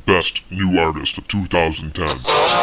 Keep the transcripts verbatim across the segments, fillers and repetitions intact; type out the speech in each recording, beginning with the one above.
Best New Artist of two thousand ten.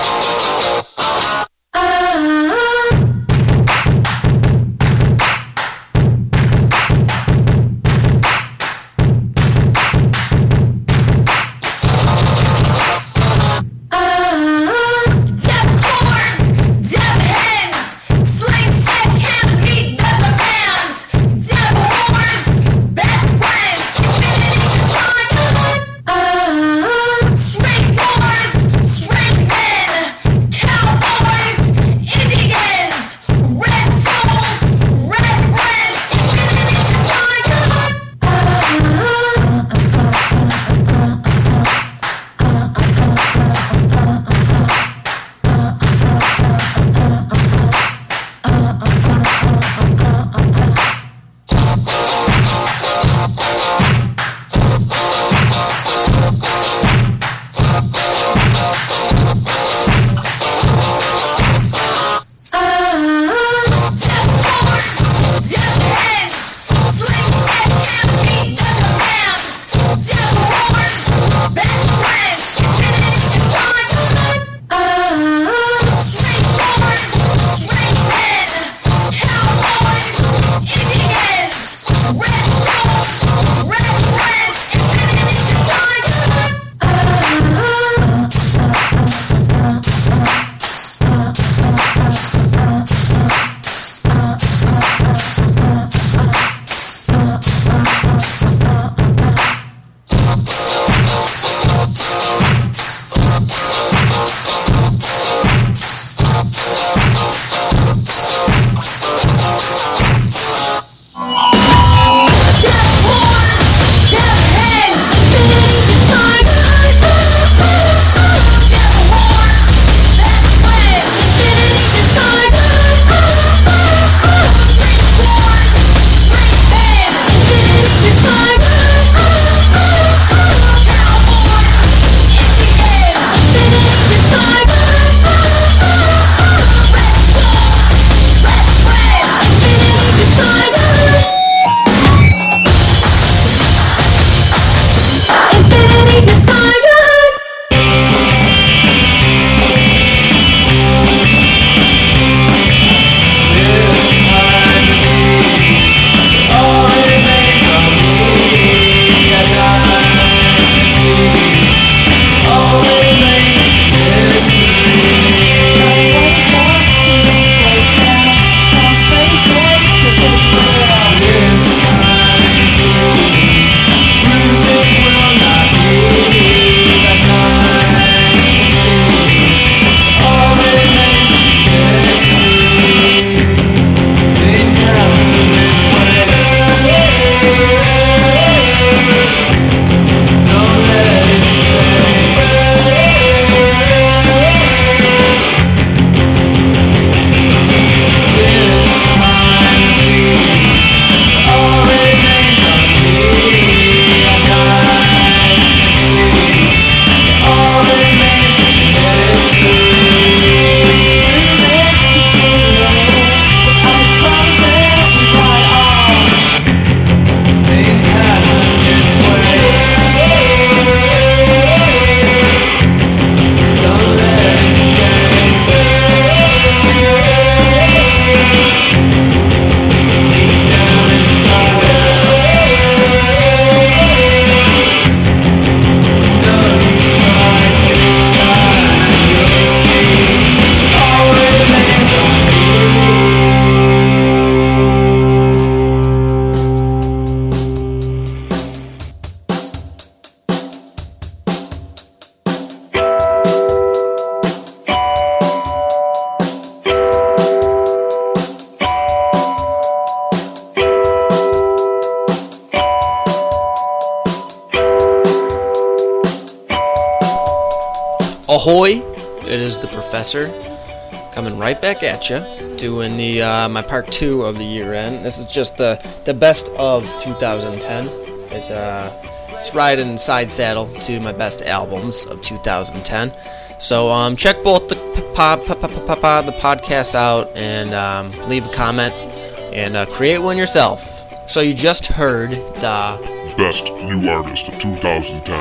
Ahoy! It is the Professor coming right back at you, doing the uh, my part two of the year end. This is just the the best of two thousand ten. It uh, it's riding side saddle to my best albums of two thousand ten. So um, check both the pod, pod, pod, pod, pod, the podcast out and um, leave a comment and uh, create one yourself. So you just heard the Best New Artist of two thousand ten.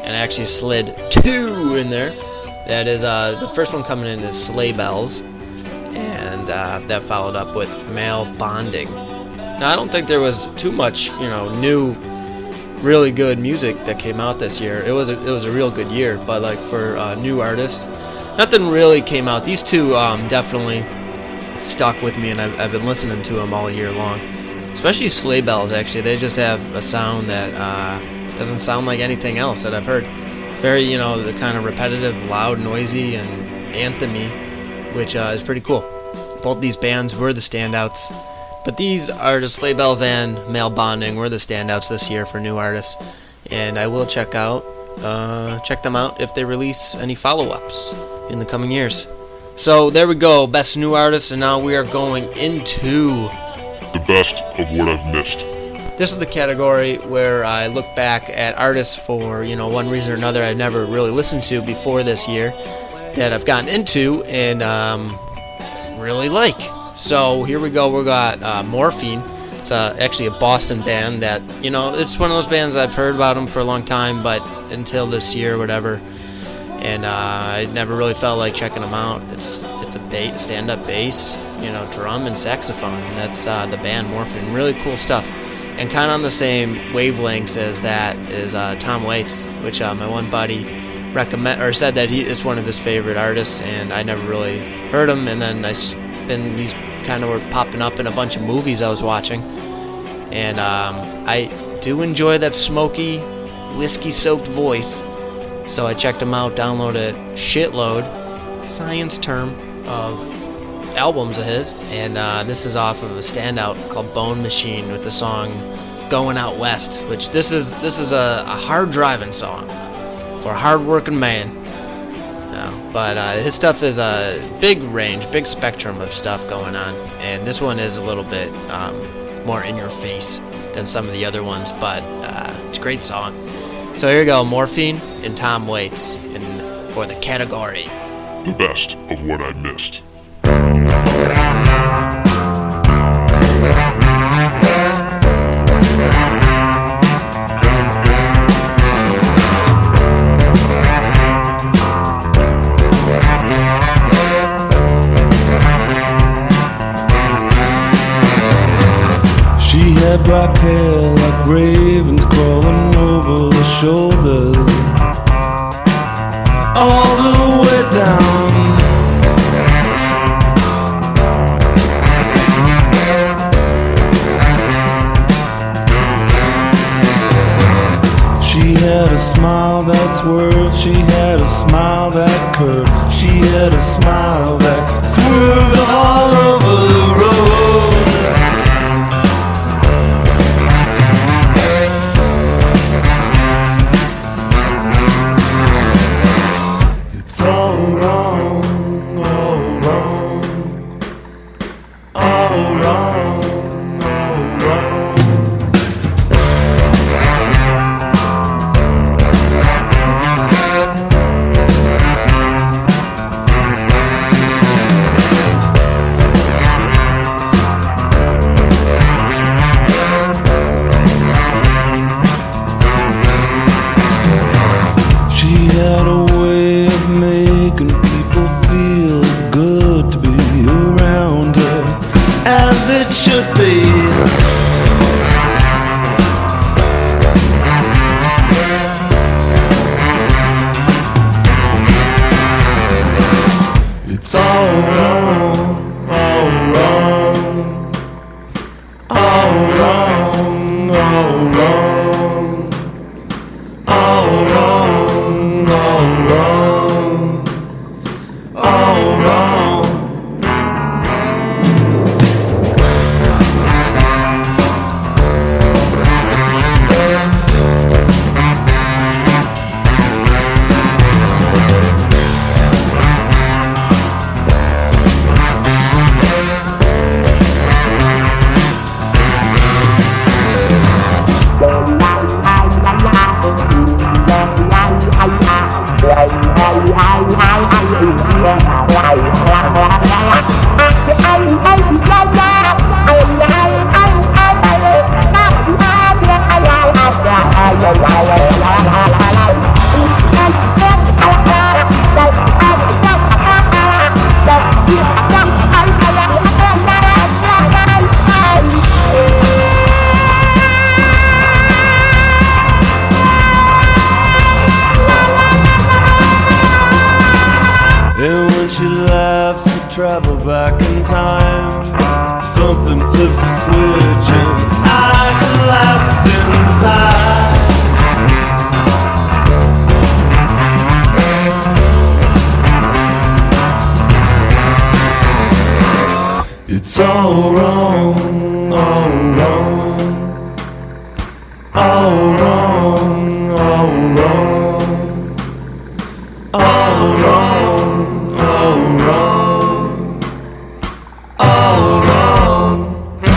and I actually slid two in there. That is, uh, the first one coming in is Sleigh Bells, and uh, that followed up with Male Bonding. Now, I don't think there was too much, you know, new, really good music that came out this year. It was a, it was a real good year, but like for uh, new artists, nothing really came out. These two um, definitely stuck with me, and I've, I've been listening to them all year long. Especially Sleigh Bells, actually. They just have a sound that uh, doesn't sound like anything else that I've heard. Very, you know, the kind of repetitive, loud, noisy, and anthem-y, which uh, is pretty cool. Both these bands were the standouts. But these artists, Sleigh Bells and Male Bonding, were the standouts this year for new artists, and I will check out, uh, check them out if they release any follow-ups in the coming years. So there we go, best new artists, and now we are going into the best of what I've missed. This is the category where I look back at artists for, you know, one reason or another I've never really listened to before this year that I've gotten into and um, really like. So here we go. We got uh, Morphine. It's uh, actually a Boston band that, you know, it's one of those bands I've heard about them for a long time, but until this year or whatever, and uh, I never really felt like checking them out. It's it's a bass, stand-up bass, you know, drum and saxophone. And that's uh, the band Morphine. Really cool stuff. And kind of on the same wavelengths as that is uh, Tom Waits, which uh, my one buddy recommend or said that he it's one of his favorite artists, and I never really heard him. And then I been he's kind of were popping up in a bunch of movies I was watching, and um, I do enjoy that smoky, whiskey-soaked voice. So I checked him out, downloaded a shitload, science term, of albums of his, and uh, this is off of a standout called Bone Machine with the song "Going Out West," which this is this is a, a hard driving song for a hard-working man. No, but uh, his stuff is a big range, big spectrum of stuff going on, and this one is a little bit um, more in your face than some of the other ones, but uh, it's a great song. So here you go, Morphine and Tom Waits, and for the category, the best of what I missed. She had black hair like ravens crawling over the shoulders, all the way down. She had a smile that swerved, she had a smile that curved, she had a smile that swerved all over the road. It's all wrong, all wrong, all wrong, all wrong. She had a way of making people feel good to be around her, as it should be. It's all wrong, all wrong, all wrong, all wrong, all wrong, all wrong. travel back in time. Something flips a switch and I collapse inside. It's all wrong, all wrong, all wrong, all wrong, all wrong, all wrong, all wrong.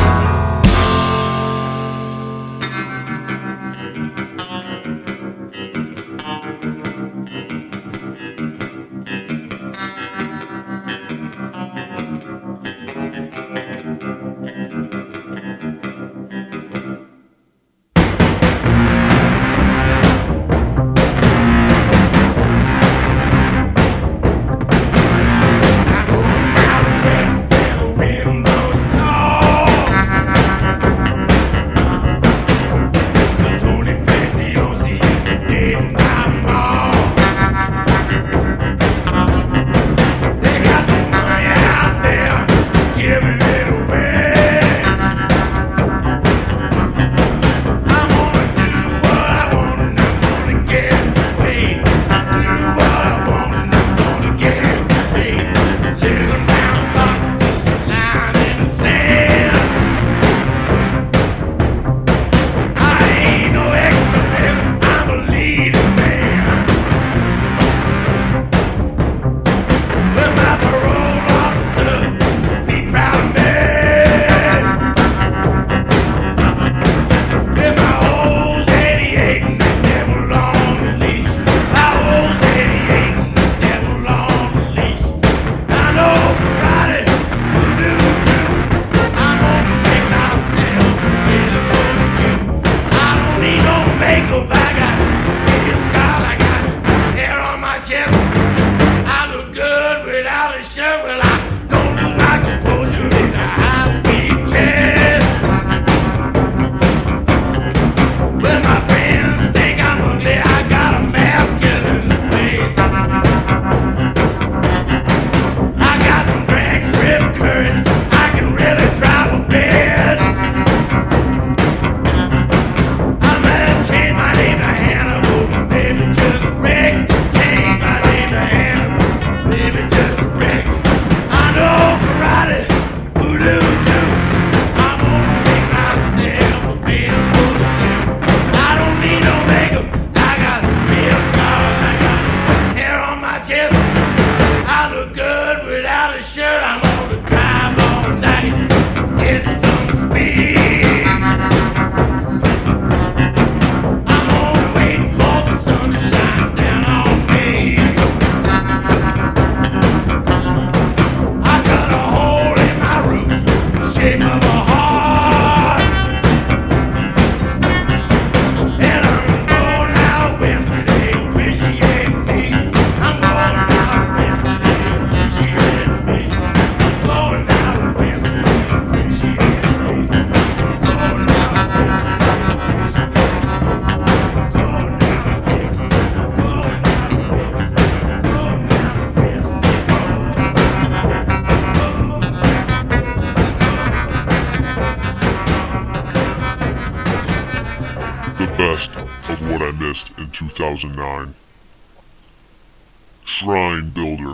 best of what I missed in two thousand nine. Shrine Builder.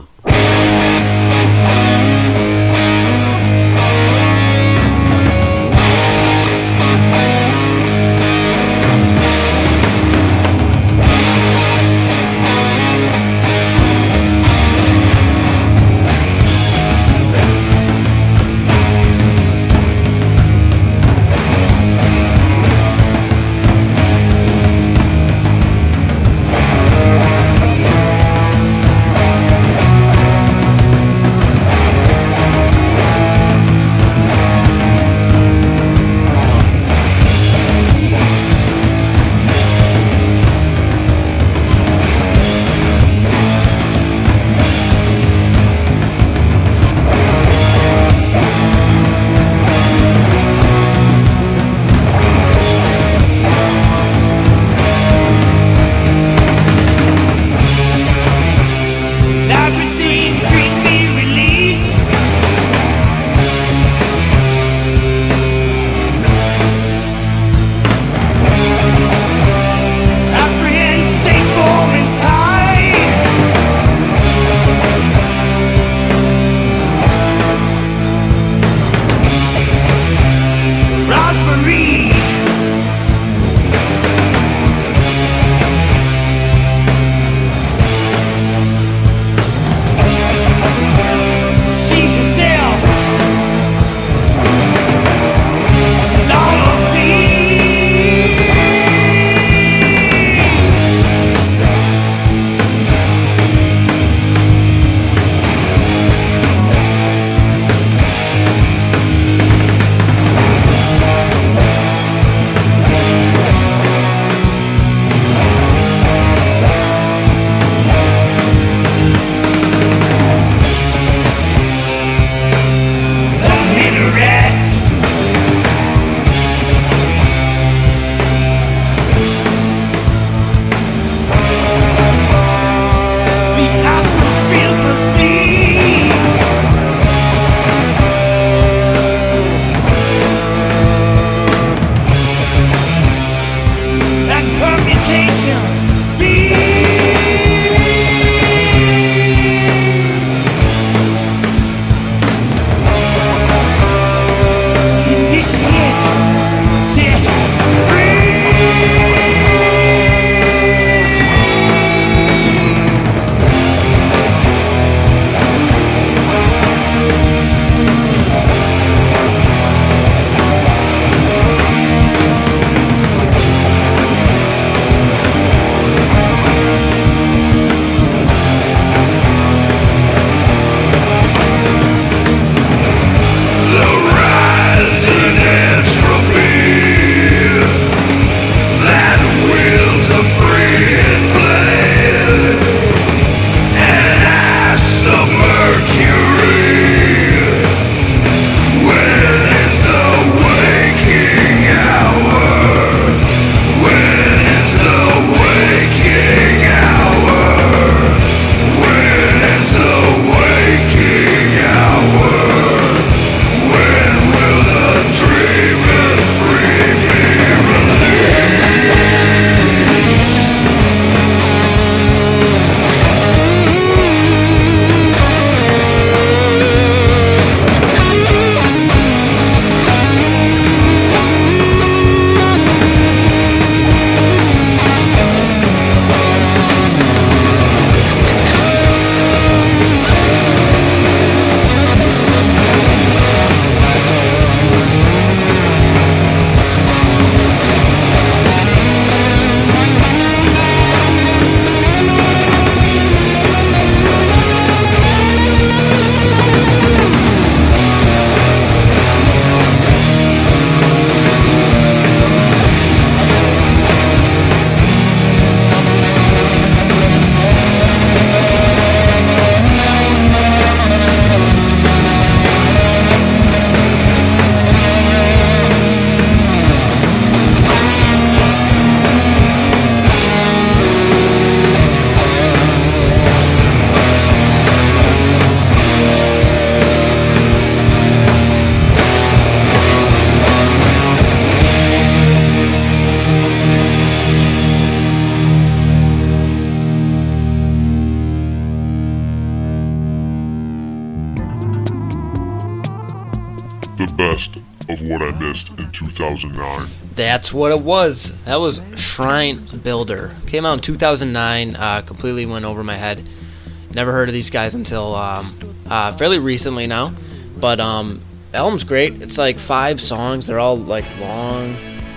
best of what I missed in two thousand nine. That's what it was. That was Shrine Builder. Came out in two thousand nine. Uh, completely went over my head. Never heard of these guys until um, uh, fairly recently now. But um, the album's great. It's like five songs. They're all like long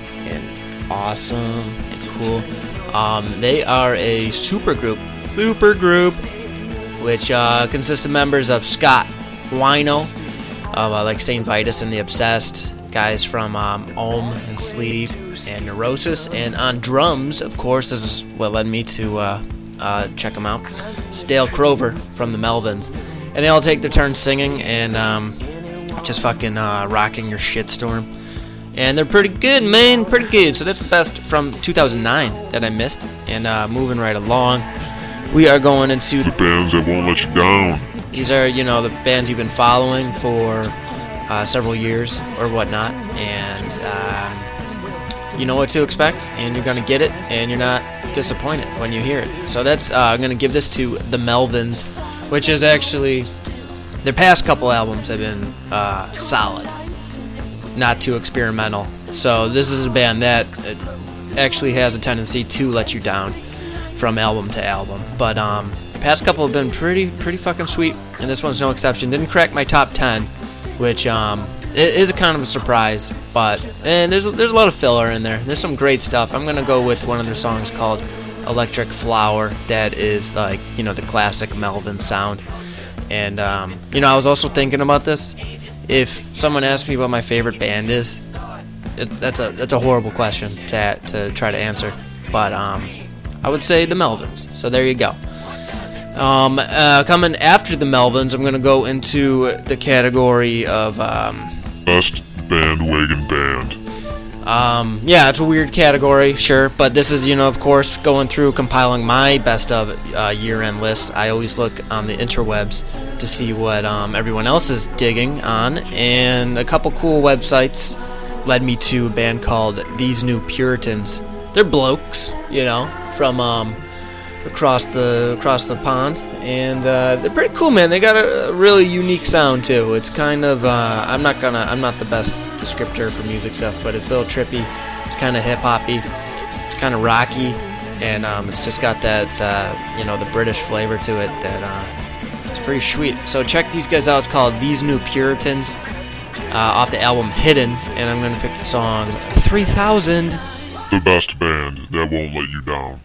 and awesome and cool. Um, they are a super group. Super group. Which uh, consists of members of Scott Wino, of uh, like Saint Vitus and the Obsessed, guys from um, Ohm and Sleeve and Neurosis, and on drums, of course, this is what led me to uh, uh, check them out, Dale Crover from the Melvins, and they all take their turn singing and um, just fucking uh, rocking your shitstorm, and they're pretty good, man, pretty good. So that's the best from two thousand nine that I missed, and uh, moving right along. We are going into The bands that won't let you down. These are, you know, the bands you've been following for uh, several years or whatnot, and um, you know what to expect, and you're going to get it, and you're not disappointed when you hear it. So that's, uh, I'm going to give this to the Melvins, which is actually, their past couple albums have been uh, solid, not too experimental. So this is a band that actually has a tendency to let you down from album to album, but um, the past couple have been pretty pretty fucking sweet, and this one's no exception. Didn't crack my top ten, which um, it is a kind of a surprise, but and there's there's a lot of filler in there. There's some great stuff. I'm gonna go with one of their songs called Electric Flower. That is like, you know, the classic Melvin sound. And um, you know, I was also thinking about this. If someone asked me what my favorite band is, it, that's a that's a horrible question to to try to answer, but um. I would say the Melvins. So there you go. Um, uh, coming after the Melvins, I'm going to go into the category of... Um, Best bandwagon band. Um, yeah, it's a weird category, sure. But this is, you know, of course, going through compiling my best of uh, year-end lists. I always look on the interwebs to see what um, everyone else is digging on. And a couple cool websites led me to a band called These New Puritans. They're blokes, you know, from um, across the across the pond, and uh, they're pretty cool, man. They got a, a really unique sound too. It's kind of uh, I'm not gonna I'm not the best descriptor for music stuff, but it's a little trippy. It's kind of hip hoppy. It's kind of rocky, and um, it's just got that uh, you know, the British flavor to it that uh, it's pretty sweet. So check these guys out. It's called These New Puritans, uh, off the album Hidden, and I'm gonna pick the song three thousand. The best band that won't let you down.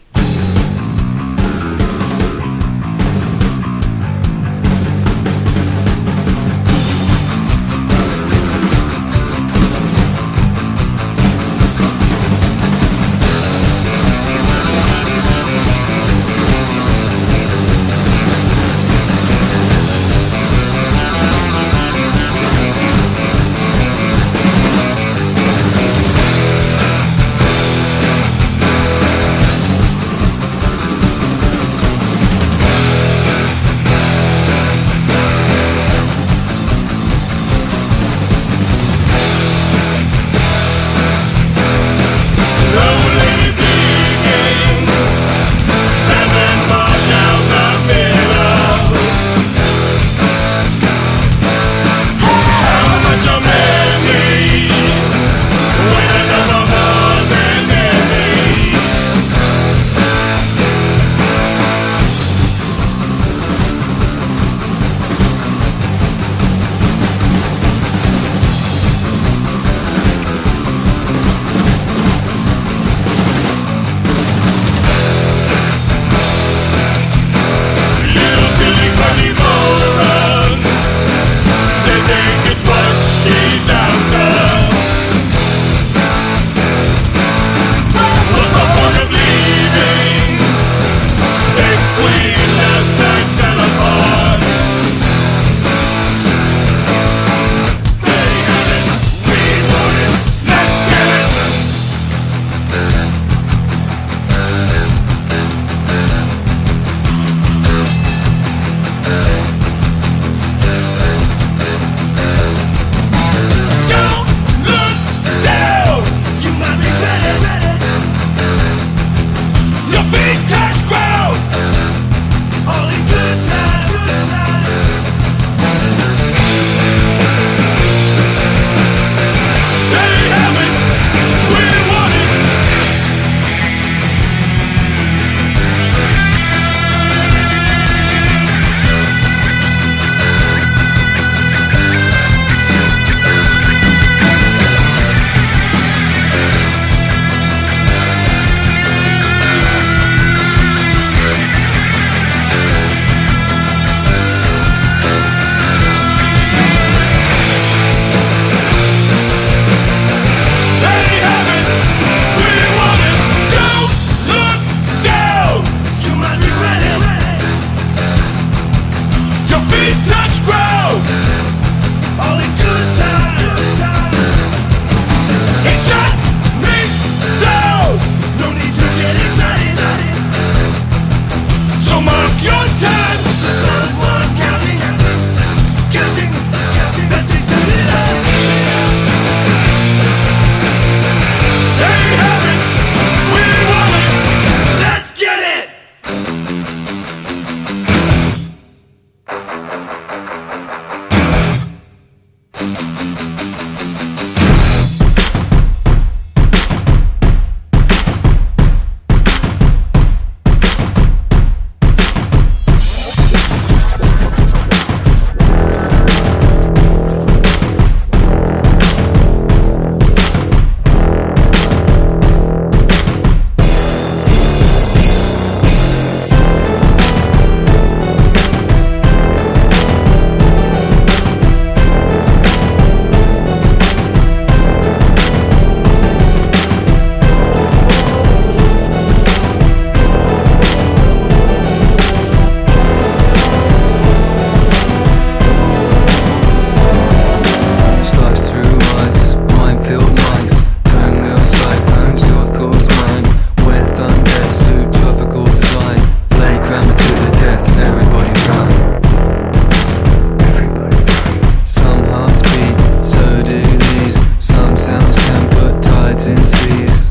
breath, everybody run. Everybody run. Some hearts beat, so do these. Some sounds can put tides in seas.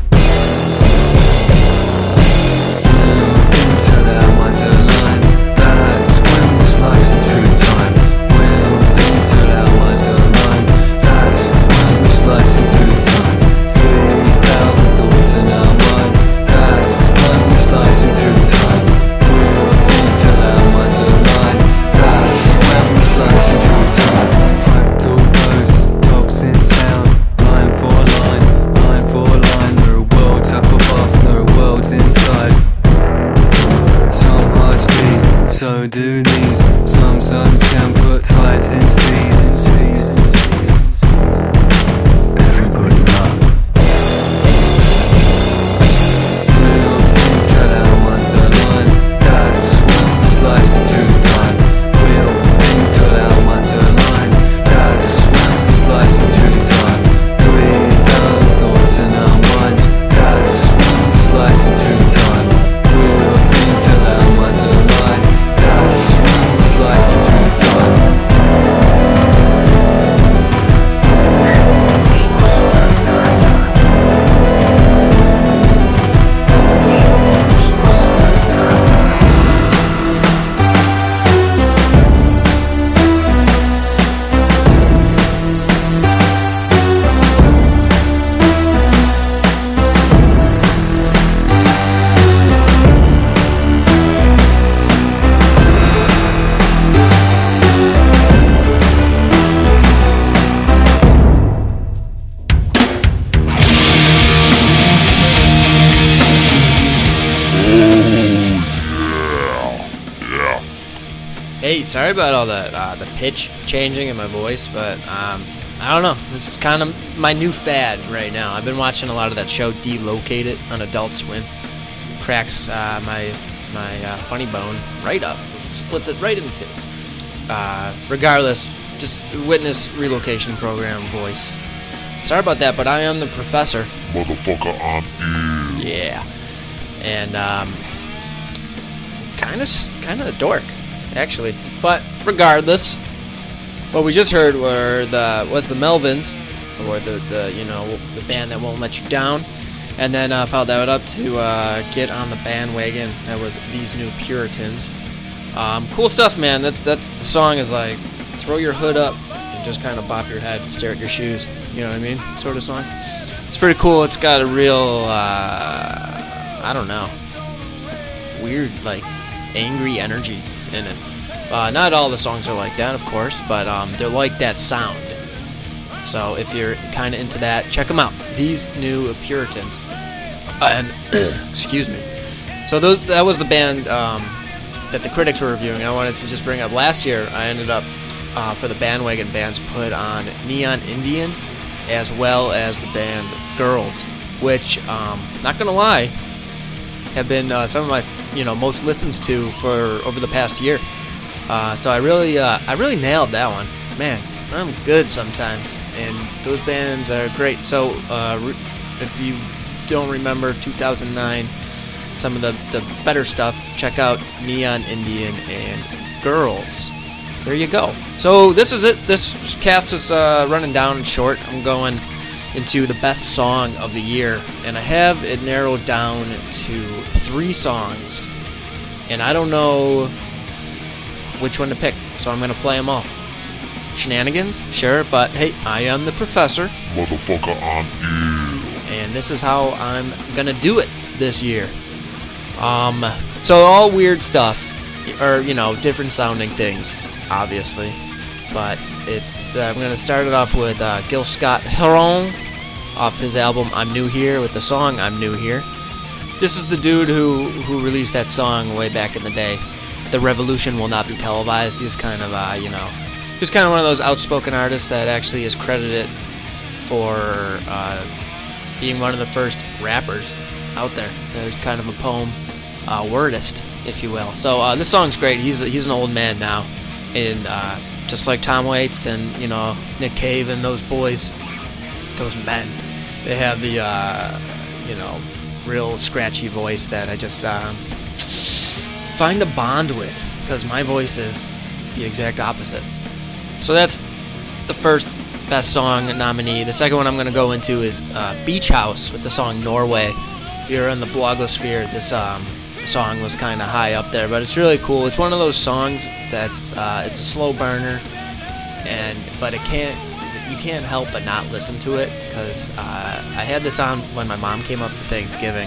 We'll think till our minds align. That's when we're slicing through time. We'll think till our minds align. That's when we're slicing through time. Three thousand thoughts in our minds. That's when we're slicing through time. We'll think till our minds align. That's when we're slicing through time. Fractal ghosts, toxin sound. Line for line, line for line. There are worlds up above, there are worlds inside. Some hearts beat, so do these. Some suns can put tides in seas. Everybody run. We'll think till our minds align. That's when we're slicing through time. We'll think till our minds align. That's when we're slicing through time. Three thousand thoughts in our minds. That's when we're slicing through time. We'll think till our minds align. That's when we're slicing through time. Hey, sorry about all the uh, the pitch changing in my voice, but um, I don't know. This is kind of my new fad right now. I've been watching a lot of that show Delocated on Adult Swim. Cracks uh, my my uh, funny bone right up, splits it right in two. Uh, regardless, just witness relocation program voice. Sorry about that, but I am the professor. Motherfucker, I'm ill. Yeah, and um, kind of kind of a dork, actually. But regardless, what we just heard were the was the Melvins, for the the you know the band that won't let you down, and then uh, followed that up to uh, get on the bandwagon. That was These New Puritans. Um, cool stuff, man. That's that's the song is like throw your hood up and just kind of bop your head, stare at your shoes. You know what I mean? Sort of song. It's pretty cool. It's got a real uh, I don't know, weird like angry energy in it. Uh, not all the songs are like that, of course, but um, they're like that sound. So if you're kind of into that, check them out. These New Puritans. And excuse me. So those, that was the band um, that the critics were reviewing. I wanted to just bring up. Last year, I ended up uh, for the bandwagon bands put on Neon Indian, as well as the band Girls, which um, not gonna lie, have been uh, some of my you know most listens to for over the past year. Uh, so I really, uh, I really nailed that one. Man, I'm good sometimes, and those bands are great. So uh, re- if you don't remember two thousand nine, some of the, the better stuff, check out Neon Indian and Girls. There you go. So this is it. This cast is uh, running down short. I'm going into the best song of the year, and I have it narrowed down to three songs, and I don't know which one to pick, so I'm gonna play them all. Shenanigans, sure, but hey, I am the professor. Motherfucker, I'm ill. And this is how I'm gonna do it this year. Um, so all weird stuff, or you know, different sounding things, obviously. But it's uh, I'm gonna start it off with uh, Gil Scott-Heron off his album I'm New Here with the song I'm New Here. This is the dude who who released that song way back in the day. The revolution will not be televised. He was kind of, uh, you know, he was kind of one of those outspoken artists that actually is credited for uh, being one of the first rappers out there. There's kind of a poem uh, wordist, if you will. So uh, this song's great. He's he's an old man now, and uh, just like Tom Waits and you know Nick Cave and those boys, those men, they have the uh, you know real scratchy voice that I just. Um, find a bond with, because my voice is the exact opposite. So that's the first best song nominee. The second one I'm going to go into is uh, Beach House with the song Norway. If you're in the blogosphere, this um, song was kind of high up there, but it's really cool. It's one of those songs that's uh, it's a slow burner, and but it can't you can't help but not listen to it, because uh, I had this on when my mom came up for Thanksgiving,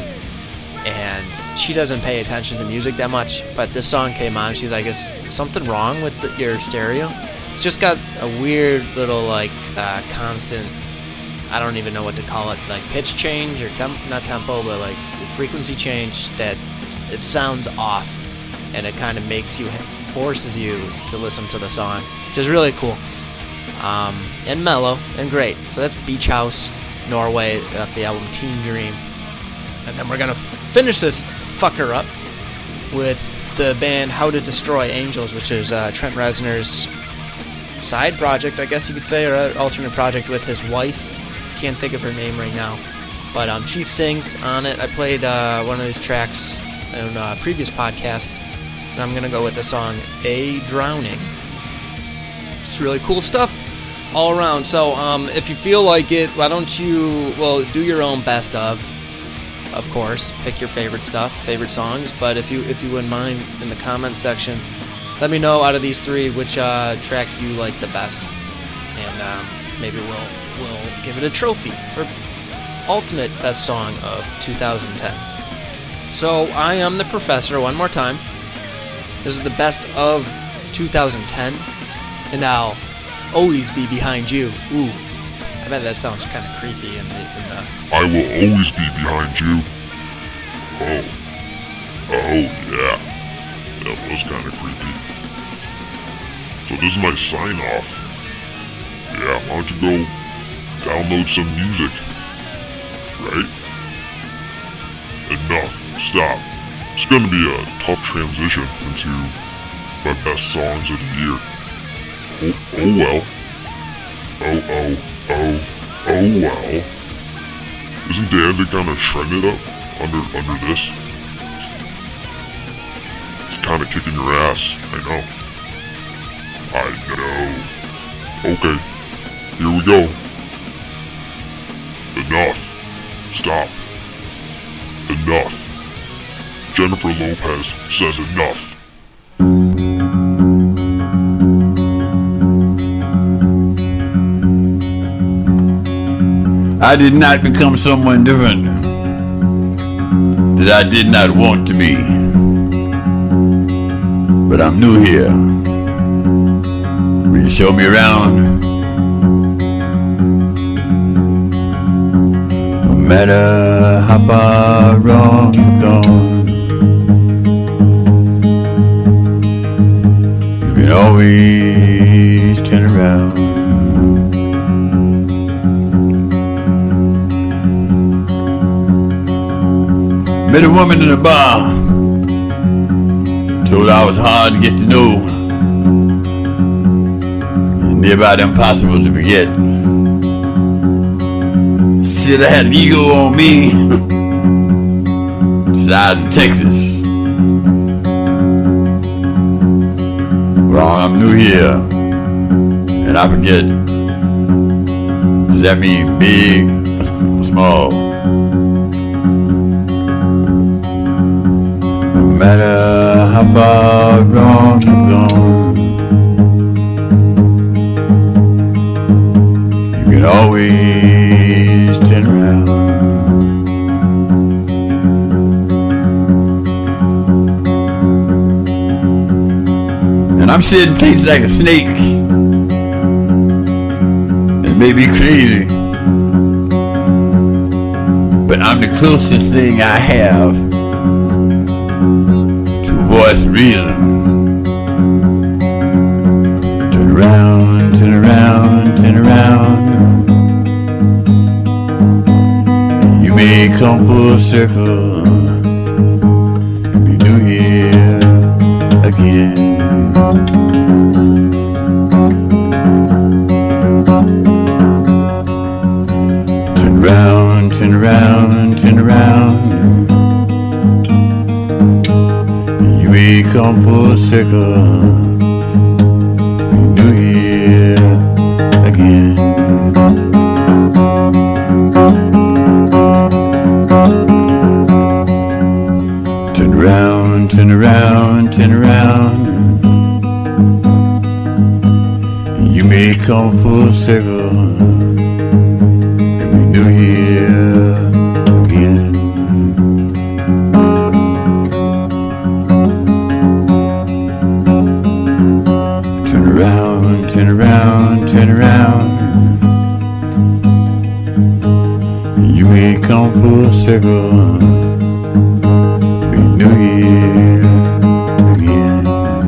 and she doesn't pay attention to music that much, but this song came on. She's like, "Is something wrong with the, your stereo?" It's just got a weird little like uh, constant, I don't even know what to call it, like pitch change or temp not tempo, but like frequency change that it sounds off, and it kind of makes you forces you to listen to the song, which is really cool. Um, and mellow and great. So that's Beach House, Norway, off the album Teen Dream. And then we're gonna f- finish this fucker up with the band How to Destroy Angels, which is uh, Trent Reznor's side project, I guess you could say, or an alternate project with his wife. Can't think of her name right now, but um, she sings on it. I played uh, one of these tracks in a previous podcast, and I'm gonna go with the song A Drowning. It's really cool stuff all around. So um, if you feel like it, why don't you, well, do your own best of, of course. Pick your favorite stuff, favorite songs. But if you if you wouldn't mind, in the comments section, let me know out of these three which uh, track you like the best, and um, maybe we'll we'll give it a trophy for ultimate best song of two thousand ten. So I am the Professor one more time. This is the best of two thousand ten. And I'll always be behind you. Ooh, I bet that sounds kind of creepy. In the, in the I will always be behind you. Oh. Oh, yeah. That was kind of creepy. So this is my sign-off. Yeah, why don't you go download some music? Right? Enough. Stop. It's gonna be a tough transition into my best songs of the year. Oh, oh well. Oh, oh, oh, oh well. Isn't Danzig kind of shredding it up under under this? It's kind of kicking your ass, I know. I know. Okay, here we go. Enough. Stop. Enough. Jennifer Lopez says enough. I did not become someone different that I did not want to be. But I'm new here. Will you show me around? No matter how far wrong you've gone, you can always turn around. Met a woman in a bar, told her I was hard to get to know, and near about impossible to forget. Said I had an ego on me, size of Texas. Wrong, I'm new here, and I forget. Does that mean big or small? No matter how far wrong you've gone, you can always turn around. And I'm sitting places like a snake. It may be crazy, but I'm the closest thing I have voice reason. Turn around, turn around, turn around. You may come full circle and be new here again. Turn around, turn around, turn around. come full circle. New Year again. Turn around, turn around, turn around. You may come full circle. Every New Year again. Turn around, turn around, turn around. You may come full circle. Every New Year again.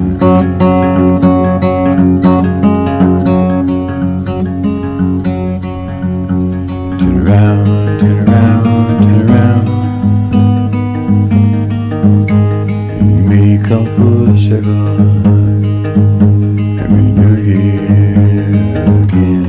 Turn around, turn around, turn around. You may come full circle. Every New Year again.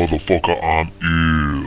motherfucker, I'm ill.